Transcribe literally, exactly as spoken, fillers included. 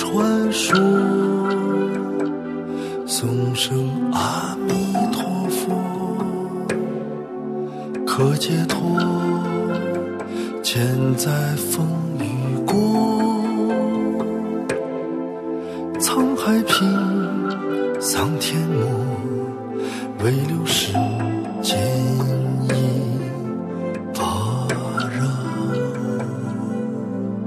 传说，颂声阿弥陀佛，可解脱，千载风雨过，沧海平，桑田没，唯留是